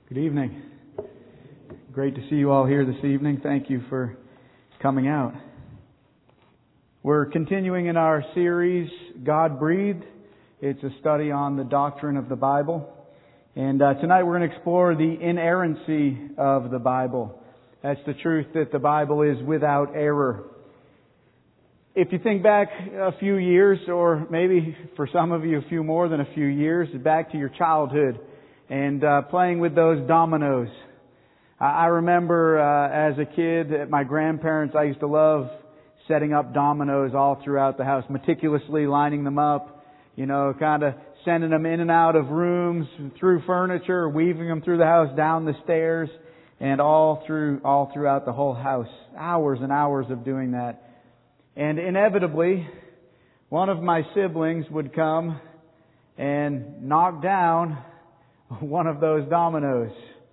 Good evening. Great to see you all here this evening. Thank you for coming out. We're continuing in our series, God Breathed. It's a study on the doctrine of the Bible. And tonight we're going to explore the inerrancy of the Bible. That's the truth that the Bible is without error. If you think back a few years, or maybe for some of you a few more than a few years, back to your childhood and playing with those dominoes. I remember as a kid at my grandparents, I used to love setting up dominoes all throughout the house, meticulously lining them up, kind of sending them in and out of rooms, through furniture, weaving them through the house, down the stairs, and all throughout the whole house. Hours and hours of doing that. And inevitably, one of my siblings would come and knock down one of those dominoes.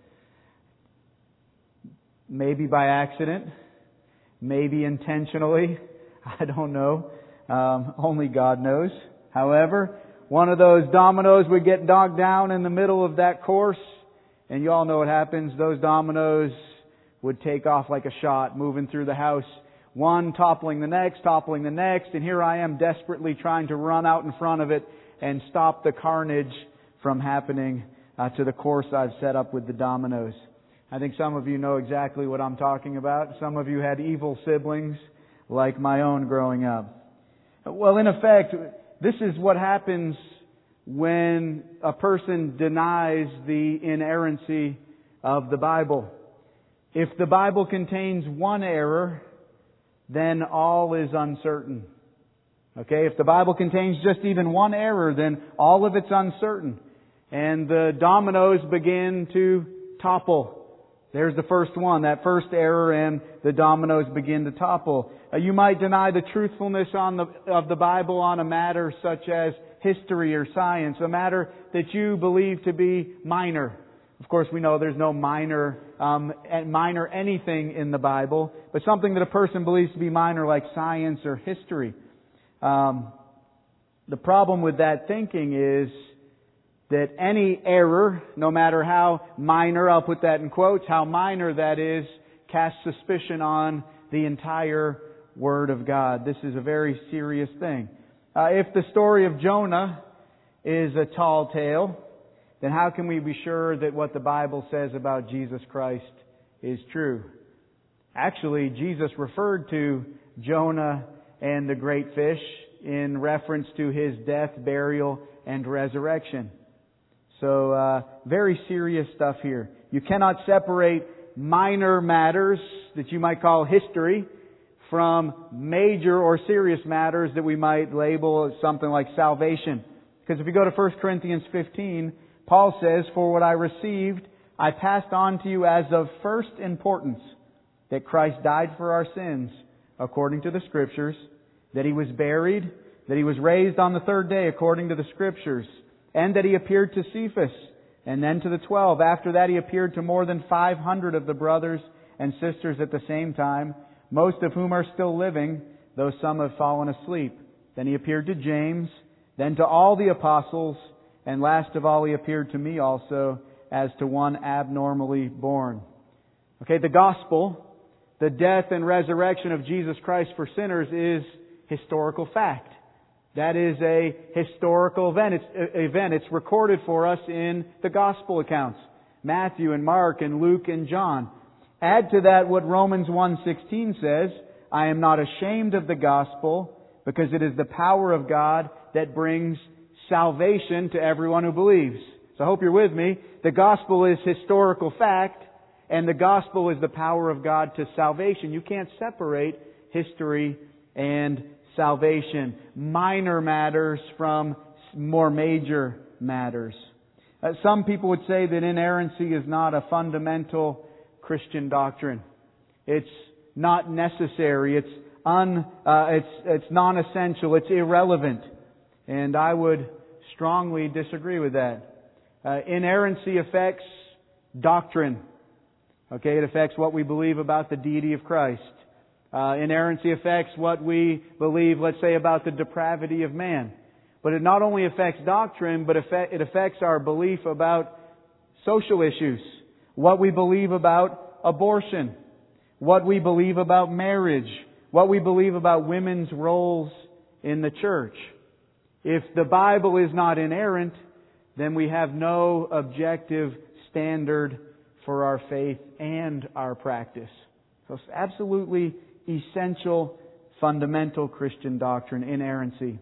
Maybe by accident, maybe intentionally, I don't know. Only God knows. However, one of those dominoes would get knocked down in the middle of that course, and you all know what happens. Those dominoes would take off like a shot, moving through the house, one toppling the next, and here I am desperately trying to run out in front of it and stop the carnage from happening to the course I've set up with the dominoes. I think some of you know exactly what I'm talking about. Some of you had evil siblings like my own growing up. Well, in effect, this is what happens when a person denies the inerrancy of the Bible. If the Bible contains one error, then all is uncertain. Okay, if the Bible contains just even one error, then all of it's uncertain. And the dominoes begin to topple. There's the first one, that first error, and the dominoes begin to topple. You might deny the truthfulness of the Bible on a matter such as history or science, a matter that you believe to be minor. Of course, we know there's no minor anything in the Bible, but something that a person believes to be minor, like science or history. The problem with that thinking is that any error, no matter how minor, I'll put that in quotes, how minor that is, casts suspicion on the entire Word of God. This is a very serious thing. If the story of Jonah is a tall tale, then how can we be sure that what the Bible says about Jesus Christ is true? Actually, Jesus referred to Jonah and the great fish in reference to his death, burial, and resurrection. So, very serious stuff here. You cannot separate minor matters that you might call history from major or serious matters that we might label as something like salvation. Because if you go to 1 Corinthians 15, Paul says, "For what I received, I passed on to you as of first importance, that Christ died for our sins, according to the Scriptures, that He was buried, that He was raised on the third day, according to the Scriptures, and that He appeared to Cephas, and then to the 12. After that He appeared to more than 500 of the brothers and sisters at the same time, most of whom are still living, though some have fallen asleep. Then He appeared to James, then to all the apostles, and last of all He appeared to me also, as to one abnormally born." Okay, the gospel, the death and resurrection of Jesus Christ for sinners, is historical fact. That is a historical event. It's recorded for us in the gospel accounts. Matthew and Mark and Luke and John. Add to that what Romans 1:16 says, "I am not ashamed of the gospel, because it is the power of God that brings salvation to everyone who believes." So I hope you're with me. The gospel is historical fact, and the gospel is the power of God to salvation. You can't separate history and salvation, minor matters from more major matters. Some people would say that inerrancy is not a fundamental Christian doctrine. It's not necessary. It's non-essential. It's irrelevant. And I would strongly disagree with that. Inerrancy affects doctrine. Okay, it affects what we believe about the deity of Christ. Inerrancy affects what we believe, let's say, about the depravity of man. But it not only affects doctrine, but it affects our belief about social issues. what we believe about abortion, what we believe about marriage, what we believe about women's roles in the church. If the Bible is not inerrant, then we have no objective standard for our faith and our practice. So it's absolutely essential, fundamental Christian doctrine, inerrancy.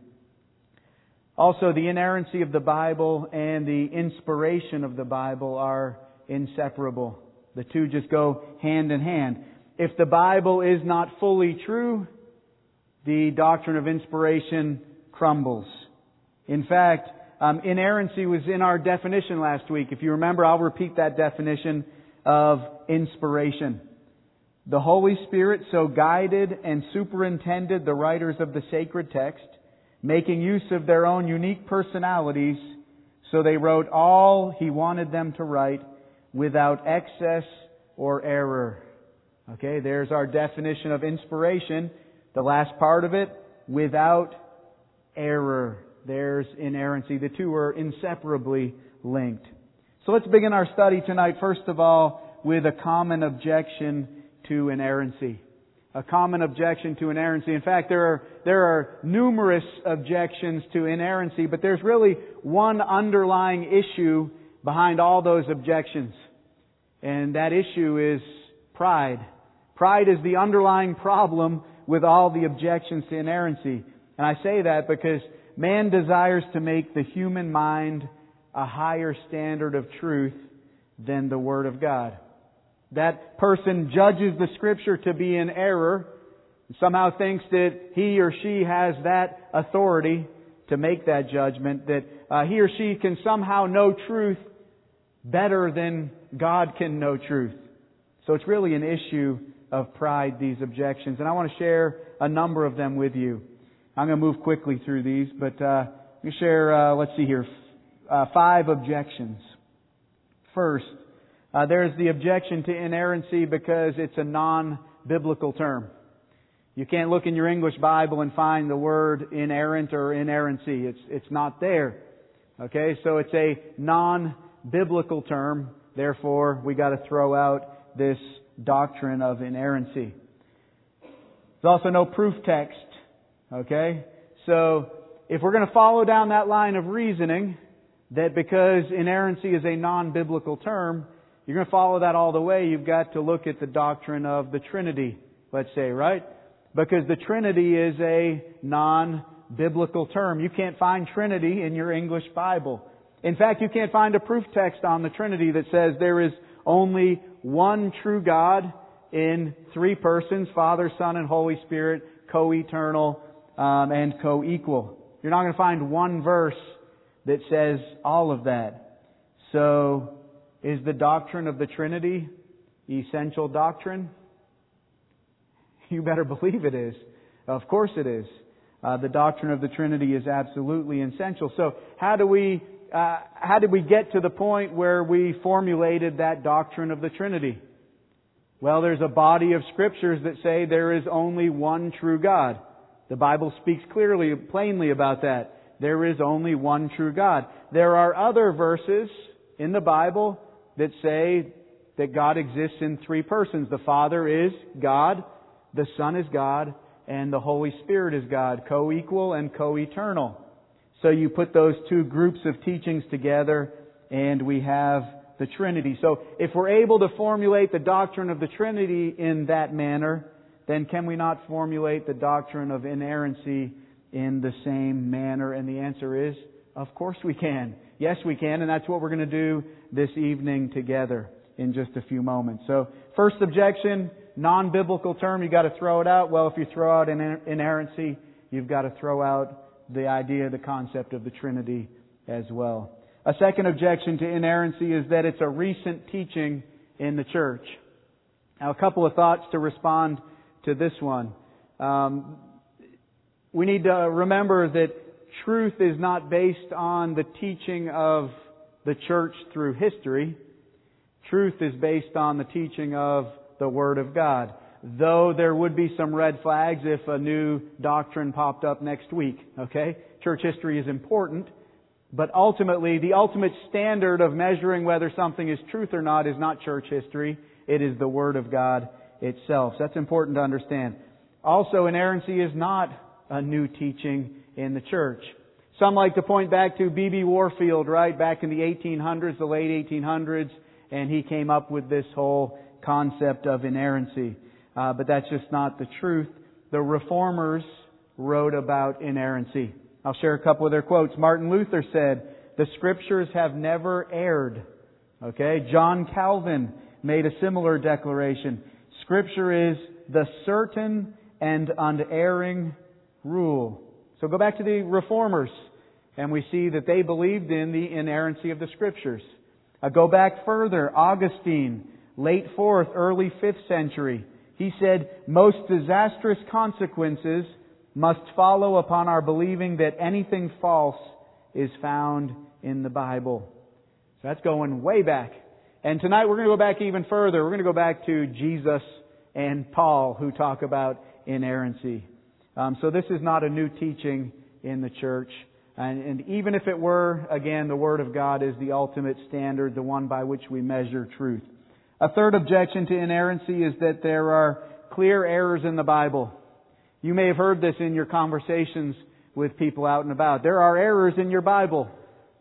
Also, the inerrancy of the Bible and the inspiration of the Bible are inseparable. The two just go hand in hand. If the Bible is not fully true, the doctrine of inspiration crumbles. In fact, inerrancy was in our definition last week. If you remember, I'll repeat that definition of inspiration. The Holy Spirit so guided and superintended the writers of the sacred text, making use of their own unique personalities, so they wrote all He wanted them to write without excess or error. Okay, there's our definition of inspiration. The last part of it, without error. There's inerrancy. The two are inseparably linked. So let's begin our study tonight, first of all, with a common objection to inerrancy. A common objection to inerrancy. In fact, there are numerous objections to inerrancy, but there's really one underlying issue behind all those objections. And that issue is pride. Pride is the underlying problem with all the objections to inerrancy. And I say that because man desires to make the human mind a higher standard of truth than the Word of God. That person judges the Scripture to be in error, and somehow thinks that he or she has that authority to make that judgment, that he or she can somehow know truth better than God can know truth. So it's really an issue of pride, these objections. And I want to share a number of them with you. I'm going to move quickly through these, but let me share, 5 objections. First, there's the objection to inerrancy because it's a non-biblical term. You can't look in your English Bible and find the word inerrant or inerrancy. It's not there. Okay, so it's a non-biblical term. Therefore, we got to throw out this doctrine of inerrancy. There's also no proof text. Okay, so if we're going to follow down that line of reasoning, that because inerrancy is a non-biblical term, you're going to follow that all the way, you've got to look at the doctrine of the Trinity, let's say, right? Because the Trinity is a non-biblical term. You can't find Trinity in your English Bible. In fact, you can't find a proof text on the Trinity that says there is only one true God in 3 persons, Father, Son, and Holy Spirit, co-eternal and co-equal. You're not going to find one verse that says all of that. So, is the doctrine of the Trinity essential doctrine? You better believe it is. Of course it is. The doctrine of the Trinity is absolutely essential. So, how did we get to the point where we formulated that doctrine of the Trinity? Well, there's a body of scriptures that say there is only one true God. The Bible speaks clearly, plainly about that. There is only one true God. There are other verses in the Bible that say that God exists in 3 persons. The Father is God, the Son is God, and the Holy Spirit is God, co-equal and co-eternal. So you put those 2 groups of teachings together and we have the Trinity. So if we're able to formulate the doctrine of the Trinity in that manner, then can we not formulate the doctrine of inerrancy in the same manner? And the answer is, of course we can. Yes, we can, and that's what we're going to do this evening together in just a few moments. So, first objection, non-biblical term, you got to throw it out. Well, if you throw out inerrancy, you've got to throw out the idea, the concept of the Trinity as well. A second objection to inerrancy is that it's a recent teaching in the church. Now, a couple of thoughts to respond to this one. We need to remember that truth is not based on the teaching of the church through history. Truth is based on the teaching of the Word of God. Though there would be some red flags if a new doctrine popped up next week. Okay? Church history is important, But ultimately, the ultimate standard of measuring whether something is truth or not is not church history. It is the Word of God itself. So that's important to understand. Also, inerrancy is not a new teaching in the church. Some like to point back to B.B. Warfield, right, back in the 1800s, the late 1800s, and he came up with this whole concept of inerrancy. But that's just not the truth. The Reformers wrote about inerrancy. I'll share a couple of their quotes. Martin Luther said, "The Scriptures have never erred." Okay? John Calvin made a similar declaration. Scripture is the certain and unerring rule. So go back to the Reformers, and we see that they believed in the inerrancy of the Scriptures. Go back further. Augustine, late 4th, early 5th century. He said, "Most disastrous consequences must follow upon our believing that anything false is found in the Bible." So that's going way back. And tonight we're going to go back even further. We're going to go back to Jesus and Paul, who talk about inerrancy. So this is not a new teaching in the church. And even if it were, again, the Word of God is the ultimate standard, the one by which we measure truth. A third objection to inerrancy is that there are clear errors in the Bible. You may have heard this in your conversations with people out and about. There are errors in your Bible.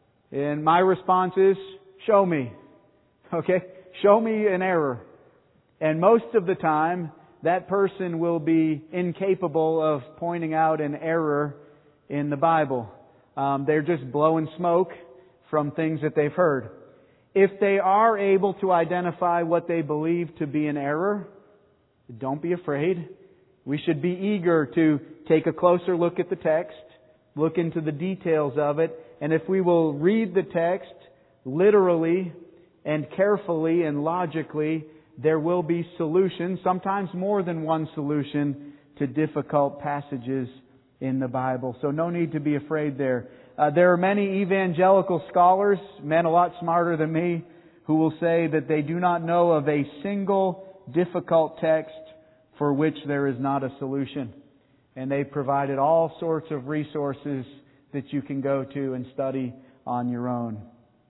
And my response is, show me. Okay? Show me an error. And most of the time, that person will be incapable of pointing out an error in the Bible. They're just blowing smoke from things that they've heard. If they are able to identify what they believe to be an error, don't be afraid. We should be eager to take a closer look at the text, look into the details of it, and if we will read the text literally and carefully and logically, there will be solutions, sometimes more than one solution, to difficult passages in the Bible. So no need to be afraid there. There are many evangelical scholars, men a lot smarter than me, who will say that they do not know of a single difficult text for which there is not a solution. And they've provided all sorts of resources that you can go to and study on your own.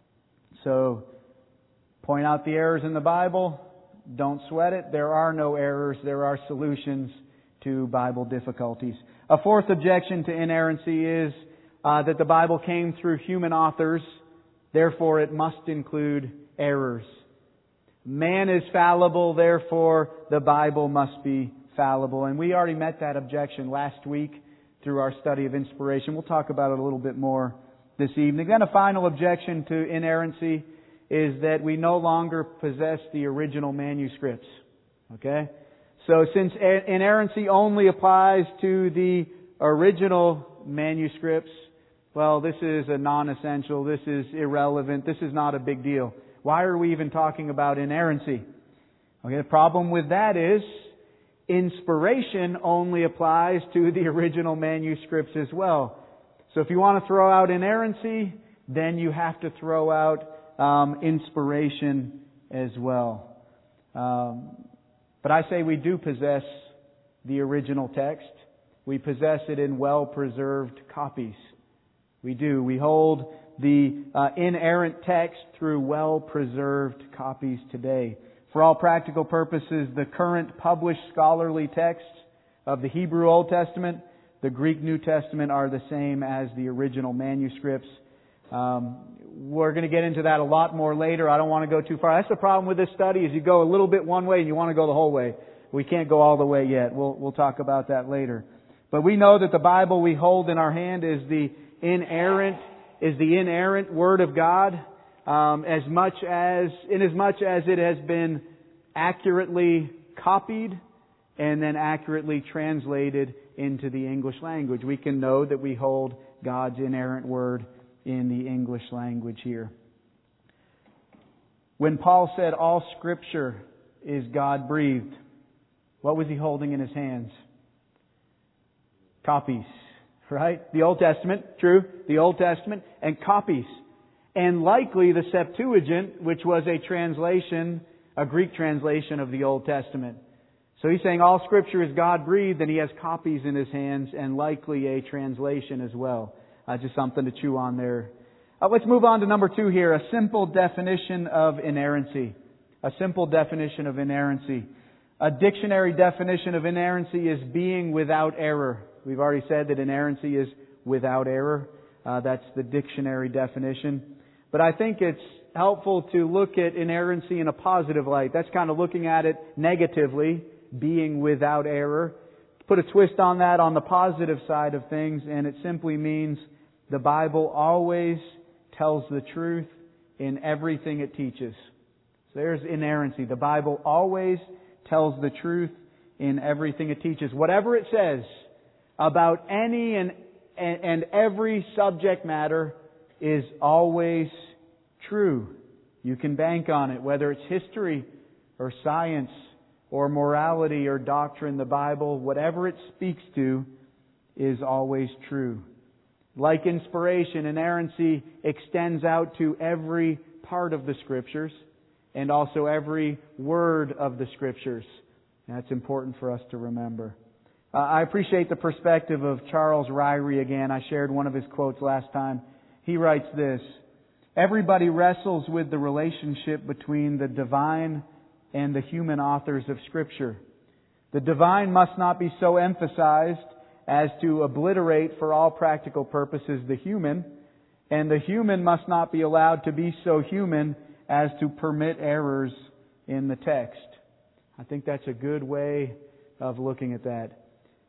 So, point out the errors in the Bible. Don't sweat it. There are no errors. There are solutions to Bible difficulties. A fourth objection to inerrancy is that the Bible came through human authors. Therefore, it must include errors. Man is fallible, therefore the Bible must be fallible. And we already met that objection last week through our study of inspiration. We'll talk about it a little bit more this evening. Then a final objection to inerrancy is that we no longer possess the original manuscripts. Okay? So since inerrancy only applies to the original manuscripts, well, this is a non-essential, this is irrelevant, this is not a big deal. Why are we even talking about inerrancy? Okay, the problem with that is inspiration only applies to the original manuscripts as well. So if you want to throw out inerrancy, then you have to throw out inspiration as well. But I say we do possess the original text. We possess it in well-preserved copies. We do. We hold the inerrant text through well-preserved copies today. For all practical purposes, the current published scholarly texts of the Hebrew Old Testament, the Greek New Testament are the same as the original manuscripts. We're going to get into that a lot more later. I don't want to go too far. That's the problem with this study, is you go a little bit one way and you want to go the whole way. We can't go all the way yet. We'll talk about that later. But we know that the Bible we hold in our hand is the inerrant Word of God, inasmuch as it has been accurately copied and then accurately translated into the English language. We can know that we hold God's inerrant Word in the English language here. When Paul said all Scripture is God-breathed, what was he holding in his hands? Copies, right? The Old Testament, true, the Old Testament, and copies. And likely the Septuagint, which was a translation, a Greek translation of the Old Testament. So he's saying all Scripture is God-breathed, and he has copies in his hands, and likely a translation as well. Just something to chew on there. Let's move on to number 2 here, a simple definition of inerrancy. A simple definition of inerrancy. A dictionary definition of inerrancy is being without error. We've already said that inerrancy is without error. That's the dictionary definition. But I think it's helpful to look at inerrancy in a positive light. That's kind of looking at it negatively, being without error. Put a twist on that on the positive side of things, and it simply means the Bible always tells the truth in everything it teaches. So there's inerrancy. The Bible always tells the truth in everything it teaches. Whatever it says about any and every subject matter is always true. You can bank on it, whether it's history or science or morality or doctrine. The Bible, whatever it speaks to, is always true. Like inspiration, inerrancy extends out to every part of the Scriptures and also every word of the Scriptures. And that's important for us to remember. I appreciate the perspective of Charles Ryrie again. I shared one of his quotes last time. He writes this: "Everybody wrestles with the relationship between the divine and the human authors of Scripture. The divine must not be so emphasized as to obliterate for all practical purposes the human, and the human must not be allowed to be so human as to permit errors in the text." I think that's a good way of looking at that.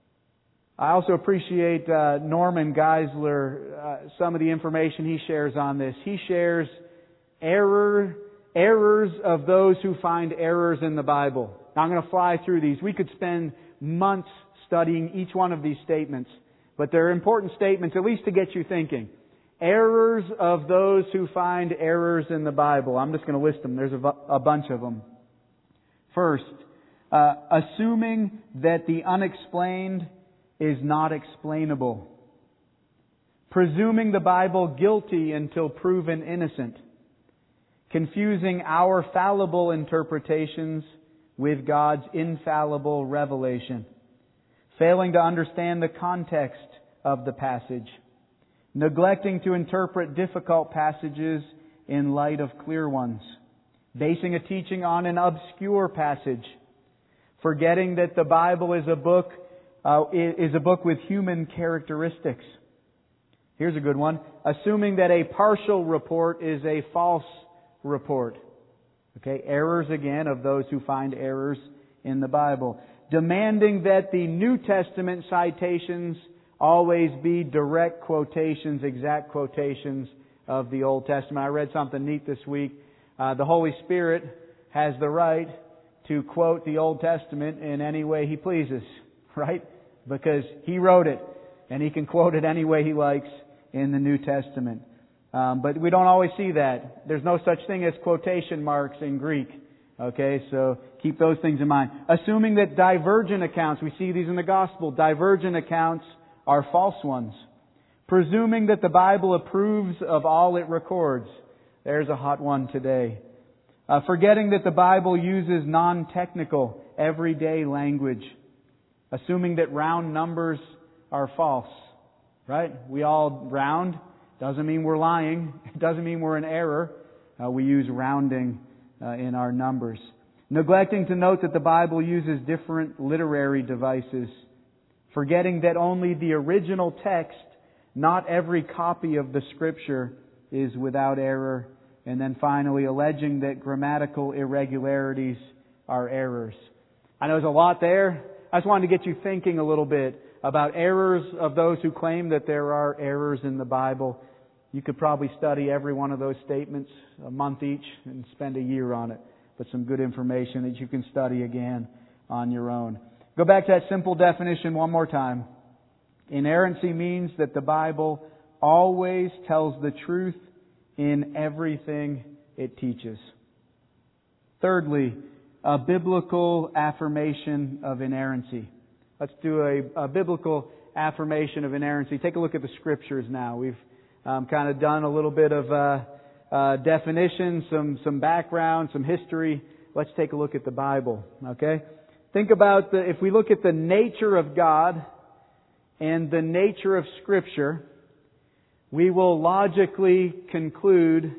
I also appreciate Norman Geisler, some of the information he shares on this. He shares errors of those who find errors in the Bible. Now, I'm going to fly through these. We could spend months studying each one of these statements, but they're important statements, at least to get you thinking. Errors of those who find errors in the Bible. I'm just going to list them. There's a bunch of them. First, assuming that the unexplained is not explainable. Presuming the Bible guilty until proven innocent. Confusing our fallible interpretations with God's infallible revelation. Failing to understand the context of the passage. Neglecting to interpret difficult passages in light of clear ones. Basing a teaching on an obscure passage. Forgetting that the Bible is a book with human characteristics. Here's a good one. Assuming that a partial report is a false report. Okay, errors again of those who find errors in the Bible. Demanding that the New Testament citations always be direct quotations, exact quotations of the Old Testament. I read something neat this week. The Holy Spirit has the right to quote the Old Testament in any way He pleases, right? Because He wrote it, and He can quote it any way He likes in the New Testament. But we don't always see that. There's no such thing as quotation marks in Greek. Okay, so keep those things in mind. Assuming that divergent accounts, we see these in the Gospel, divergent accounts are false ones. Presuming that the Bible approves of all it records. There's a hot one today. Forgetting that the Bible uses non-technical, everyday language. Assuming that round numbers are false. Right? We all round. Doesn't mean we're lying. It doesn't mean we're in error. We use rounding in our numbers. Neglecting to note that the Bible uses different literary devices. Forgetting that only the original text, not every copy of the Scripture, is without error. And then finally, alleging that grammatical irregularities are errors. I know there's a lot there. I just wanted to get you thinking a little bit about errors of those who claim that there are errors in the Bible. You could probably study every one of those statements a month each and spend a year on it. But some good information that you can study again on your own. Go back to that simple definition one more time. Inerrancy means that the Bible always tells the truth in everything it teaches. Thirdly, a biblical affirmation of inerrancy. Let's do a biblical affirmation of inerrancy. Take a look at the Scriptures now. We've kind of done a little bit of definition, some background, some history. Let's take a look at the Bible. Okay? Think about if we look at the nature of God and the nature of Scripture, we will logically conclude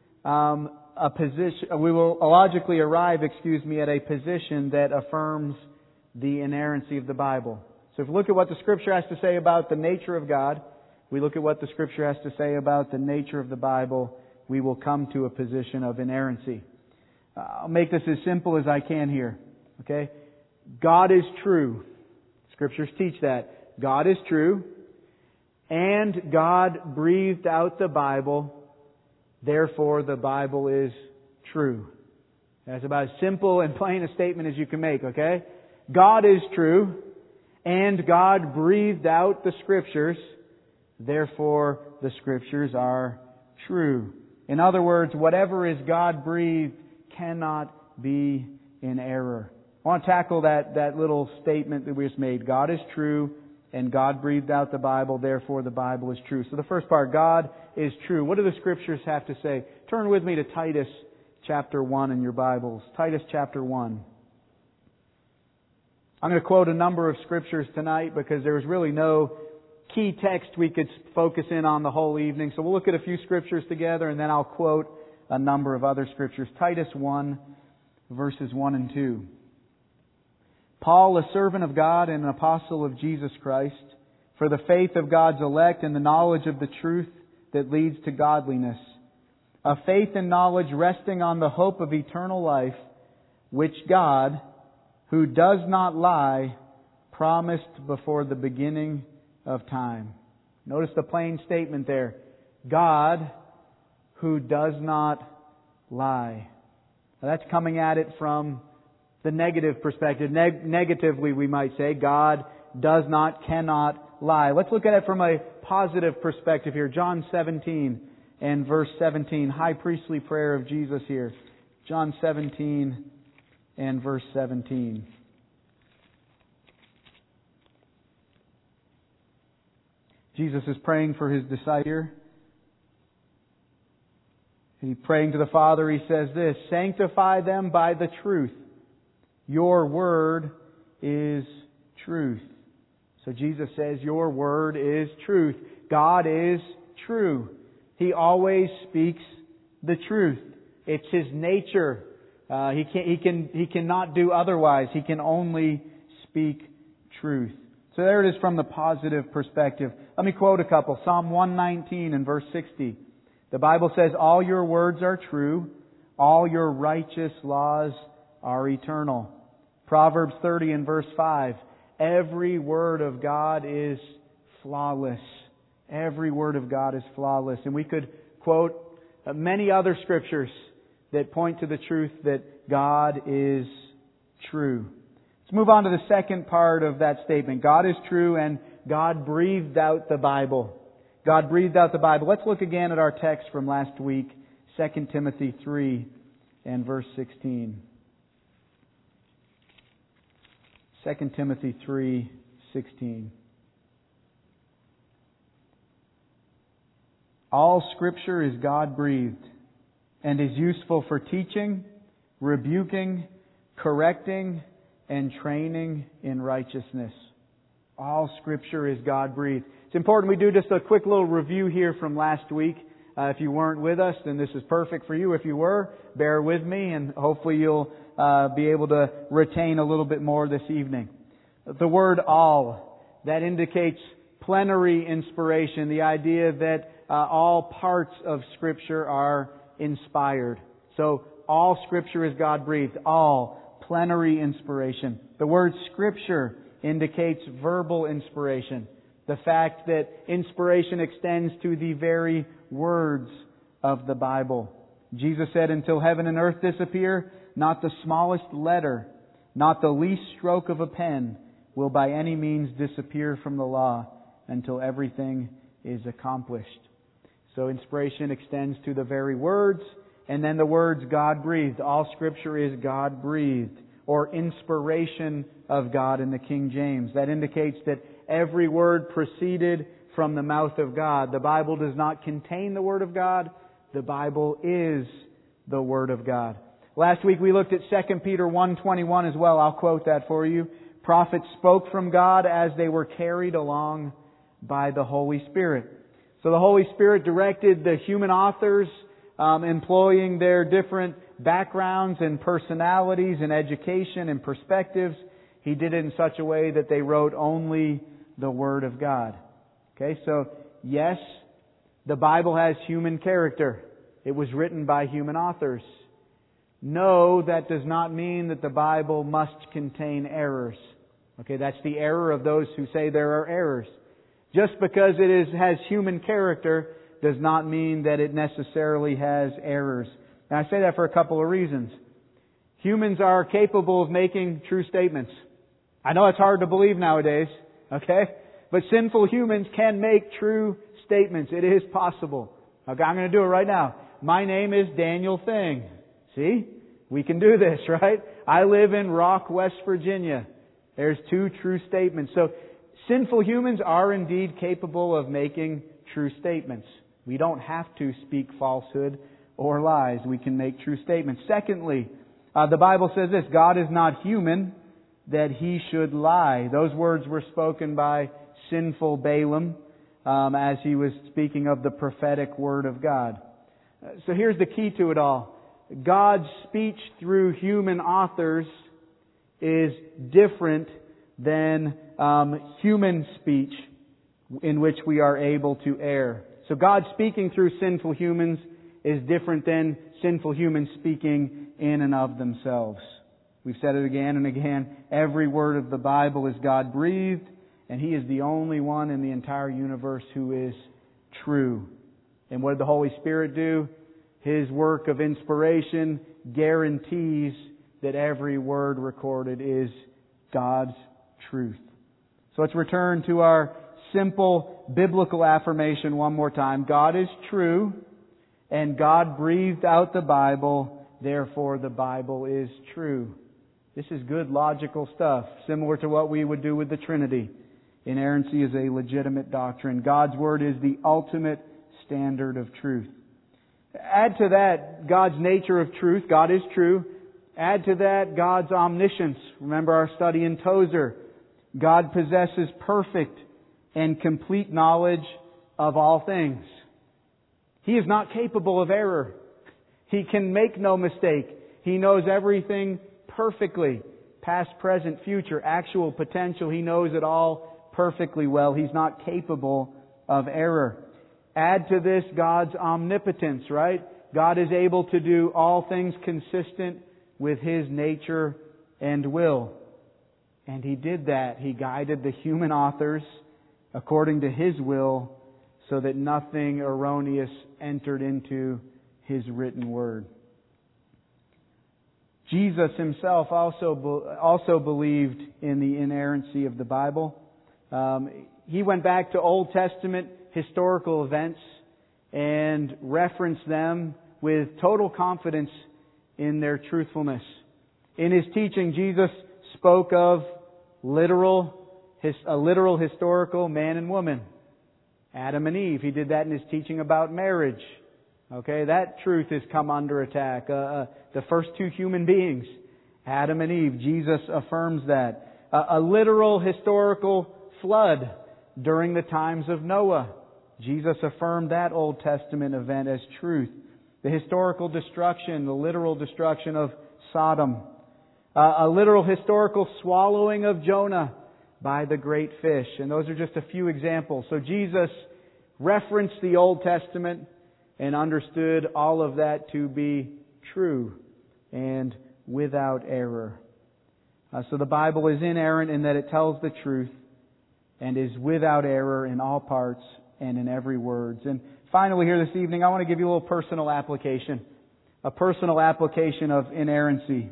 we will logically arrive, at a position that affirms the inerrancy of the Bible. So if we look at what the Scripture has to say about the nature of God, we look at what the Scripture has to say about the nature of the Bible, we will come to a position of inerrancy. I'll make this as simple as I can here. Okay? God is true. Scriptures teach that. God is true. And God breathed out the Bible. Therefore, the Bible is true. That's about as simple and plain a statement as you can make, okay? God is true. And God breathed out the Scriptures. Therefore, the Scriptures are true. In other words, whatever is God-breathed cannot be in error. I want to tackle that little statement that we just made. God is true, and God breathed out the Bible, therefore the Bible is true. So the first part, God is true. What do the Scriptures have to say? Turn with me to Titus chapter 1 in your Bibles. Titus chapter 1. I'm going to quote a number of Scriptures tonight because there is really no key text we could focus in on the whole evening. So we'll look at a few Scriptures together and then I'll quote a number of other Scriptures. Titus 1, verses 1 and 2. Paul, a servant of God and an apostle of Jesus Christ, for the faith of God's elect and the knowledge of the truth that leads to godliness, a faith and knowledge resting on the hope of eternal life, which God, who does not lie, promised before the beginning of time. Notice the plain statement there. God, who does not lie. Now that's coming at it from the negative perspective. Negatively, we might say, God does not, cannot lie. Let's look at it from a positive perspective here. John 17 and verse 17. High priestly prayer of Jesus here. John 17 and verse 17. Jesus is praying for His disciple. He's praying to the Father. He says this, sanctify them by the truth. Your word is truth. So Jesus says, your word is truth. God is true. He always speaks the truth. It's His nature. He cannot do otherwise. He can only speak truth. So there it is from the positive perspective. Let me quote a couple. Psalm 119 and verse 60. The Bible says, all your words are true. All your righteous laws are eternal. Proverbs 30 and verse 5. Every word of God is flawless. Every word of God is flawless. And we could quote many other Scriptures that point to the truth that God is true. Let's move on to the second part of that statement. God is true and God breathed out the Bible. God breathed out the Bible. Let's look again at our text from last week, 2 Timothy 3 and verse 16. 2 Timothy 3:16. All Scripture is God-breathed and is useful for teaching, rebuking, correcting, and training in righteousness. All Scripture is God-breathed. It's important we do just a quick little review here from last week. If you weren't with us, then this is perfect for you. If you were, bear with me and hopefully you'll be able to retain a little bit more this evening. The word all, that indicates plenary inspiration, the idea that all parts of Scripture are inspired. So all Scripture is God-breathed. All plenary inspiration. The word Scripture indicates verbal inspiration. The fact that inspiration extends to the very words of the Bible. Jesus said, until heaven and earth disappear, not the smallest letter, not the least stroke of a pen will by any means disappear from the law until everything is accomplished. So inspiration extends to the very words, and then the words God-breathed. All Scripture is God-breathed, or inspiration of God in the King James. That indicates that every word proceeded from the mouth of God. The Bible does not contain the Word of God. The Bible is the Word of God. Last week we looked at 2 Peter 1:21 as well. I'll quote that for you. Prophets spoke from God as they were carried along by the Holy Spirit. So the Holy Spirit directed the human authors, employing their different backgrounds and personalities and education and perspectives. He did it in such a way that they wrote only the Word of God. Okay, so yes, the Bible has human character. It was written by human authors. No, that does not mean that the Bible must contain errors. Okay, that's the error of those who say there are errors. Just because it has human character does not mean that it necessarily has errors. And I say that for a couple of reasons. Humans are capable of making true statements. I know it's hard to believe nowadays, okay? But sinful humans can make true statements. It is possible. Okay, I'm going to do it right now. My name is Daniel Thing. See? We can do this, right? I live in Rock, West Virginia. There's two true statements. So, sinful humans are indeed capable of making true statements. We don't have to speak falsehood or lies. We can make true statements. Secondly, the Bible says this, God is not human that He should lie. Those words were spoken by sinful Balaam as he was speaking of the prophetic Word of God. So here's the key to it all. God's speech through human authors is different than human speech in which we are able to err. So God speaking through sinful humans is different than sinful humans speaking in and of themselves. We've said it again and again. Every word of the Bible is God-breathed, and He is the only one in the entire universe who is true. And what did the Holy Spirit do? His work of inspiration guarantees that every word recorded is God's truth. So let's return to our simple biblical affirmation one more time. God is true, and God breathed out the Bible, therefore the Bible is true. This is good logical stuff, similar to what we would do with the Trinity. Inerrancy is a legitimate doctrine. God's Word is the ultimate standard of truth. Add to that God's nature of truth. God is true. Add to that God's omniscience. Remember our study in Tozer. God possesses perfect and complete knowledge of all things. He is not capable of error. He can make no mistake. He knows everything perfectly. Past, present, future, actual, potential. He knows it all perfectly well. He's not capable of error. Add to this God's omnipotence, right? God is able to do all things consistent with His nature and will. And He did that. He guided the human authors according to His will so that nothing erroneous entered into His written Word. Jesus Himself also believed in the inerrancy of the Bible. He went back to Old Testament historical events and referenced them with total confidence in their truthfulness. In His teaching, Jesus spoke of a literal historical man and woman. Adam and Eve. He did that in His teaching about marriage. Okay, that truth has come under attack. The first two human beings, Adam and Eve. Jesus affirms that. A literal historical flood during the times of Noah. Jesus affirmed that Old Testament event as truth. The historical destruction, the literal destruction of Sodom. A literal historical swallowing of Jonah by the great fish. And those are just a few examples. So Jesus referenced the Old Testament and understood all of that to be true and without error. So the Bible is inerrant in that it tells the truth and is without error in all parts and in every word. And finally here this evening, I want to give you a little personal application. A personal application of inerrancy.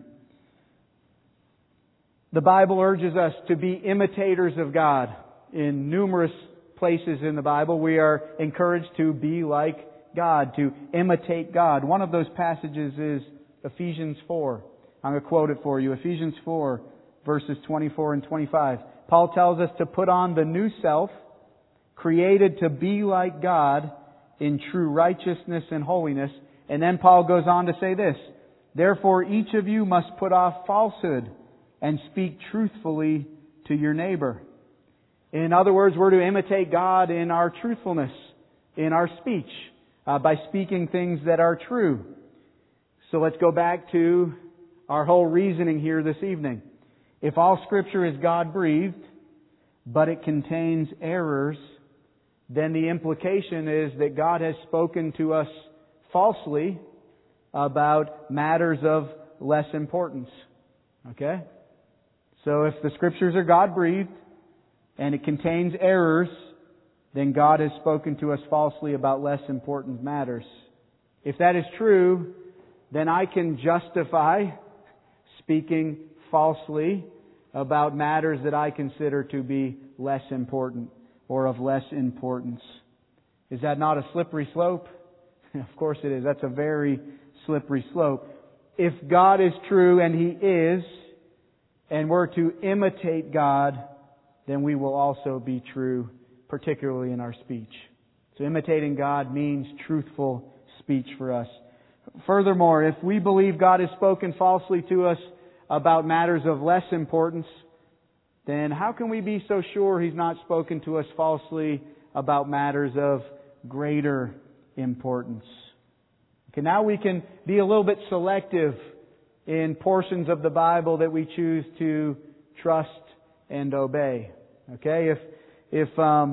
The Bible urges us to be imitators of God. In numerous places in the Bible, we are encouraged to be like God, to imitate God. One of those passages is Ephesians 4. I'm going to quote it for you. Ephesians 4, verses 24 and 25. Paul tells us to put on the new self, created to be like God in true righteousness and holiness. And then Paul goes on to say this, therefore each of you must put off falsehood and speak truthfully to your neighbor. In other words, we're to imitate God in our truthfulness, in our speech, by speaking things that are true. So let's go back to our whole reasoning here this evening. If all Scripture is God-breathed, but it contains errors, then the implication is that God has spoken to us falsely about matters of less importance. Okay? So if the Scriptures are God-breathed and it contains errors, then God has spoken to us falsely about less important matters. If that is true, then I can justify speaking falsely about matters that I consider to be less important or of less importance. Is that not a slippery slope? Of course it is. That's a very slippery slope. If God is true, and He is, and we're to imitate God, then we will also be true, particularly in our speech. So imitating God means truthful speech for us. Furthermore, if we believe God has spoken falsely to us about matters of less importance, then how can we be so sure He's not spoken to us falsely about matters of greater importance? Okay, now we can be a little bit selective in portions of the Bible that we choose to trust and obey. Okay, if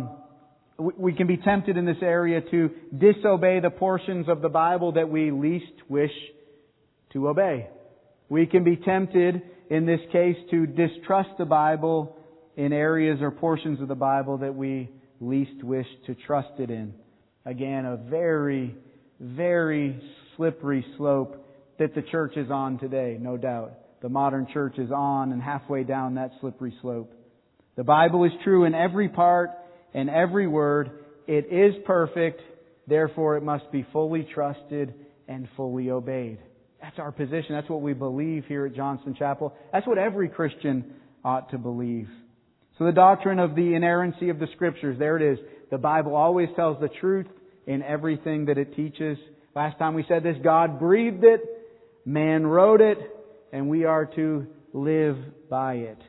we can be tempted in this area to disobey the portions of the Bible that we least wish to obey. We can be tempted in this case to distrust the Bible in areas or portions of the Bible that we least wish to trust it in. Again, a very, very slippery slope that the church is on today, no doubt. The modern church is on and halfway down that slippery slope. The Bible is true in every part and every word. It is perfect, therefore it must be fully trusted and fully obeyed. That's our position. That's what we believe here at Johnston Chapel. That's what every Christian ought to believe. So the doctrine of the inerrancy of the Scriptures, there it is. The Bible always tells the truth in everything that it teaches. Last time we said this, God breathed it, man wrote it, and we are to live by it.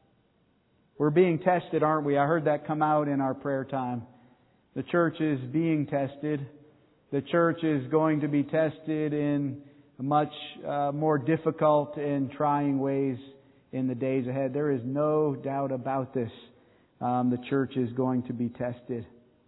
We're being tested, aren't we? I heard that come out in our prayer time. The church is being tested. The church is going to be tested in much more difficult and trying ways in the days ahead. There is no doubt about this. The church is going to be tested.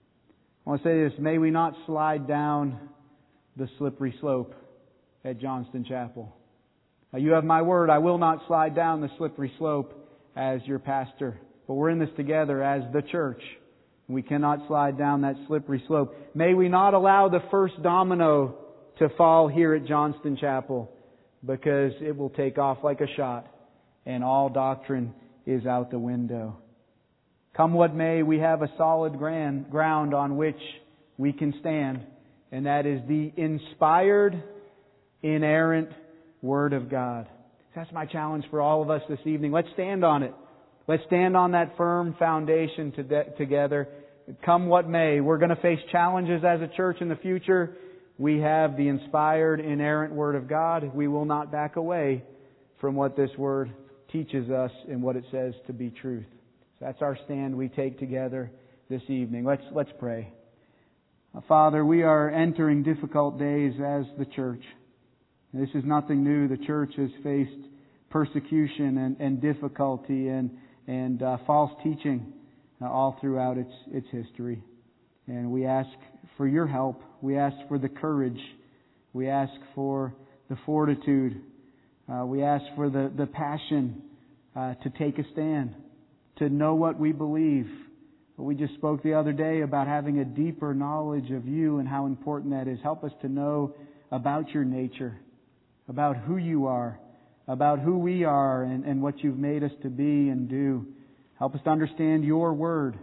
I want to say this. May we not slide down the slippery slope at Johnston Chapel. You have my word. I will not slide down the slippery slope as your pastor. But we're in this together as the church. We cannot slide down that slippery slope. May we not allow the first domino to fall here at Johnston Chapel, because it will take off like a shot and all doctrine is out the window. Come what may, we have a solid ground on which we can stand, and that is the inspired, inerrant Word of God. That's my challenge for all of us this evening. Let's stand on it. Let's stand on that firm foundation together. Come what may, we're going to face challenges as a church in the future. We have the inspired, inerrant Word of God. We will not back away from what this Word teaches us and what it says to be truth. So that's our stand we take together this evening. Let's pray. Father, we are entering difficult days as the church. This is nothing new. The church has faced persecution and difficulty and false teaching all throughout its history. And we ask for your help. We ask for the courage. We ask for the fortitude. We ask for the passion to take a stand, to know what we believe. We just spoke the other day about having a deeper knowledge of you and how important that is. Help us to know about your nature, about who you are, about who we are and what you've made us to be and do. Help us to understand your word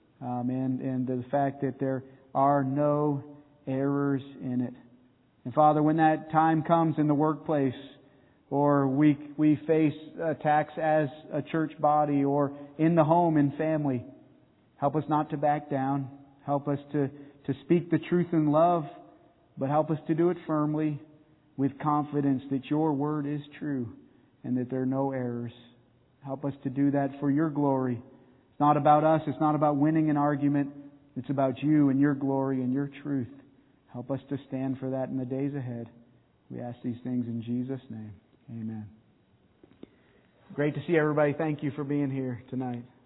and the fact that there are no errors in it. And Father, when that time comes in the workplace, or we face attacks as a church body, or in the home and family, help us not to back down. Help us to speak the truth in love, but help us to do it firmly with confidence that your word is true and that there are no errors. Help us to do that for your glory. It's not about us. It's not about winning an argument. It's about You and Your glory and Your truth. Help us to stand for that in the days ahead. We ask these things in Jesus' name. Amen. Great to see everybody. Thank you for being here tonight.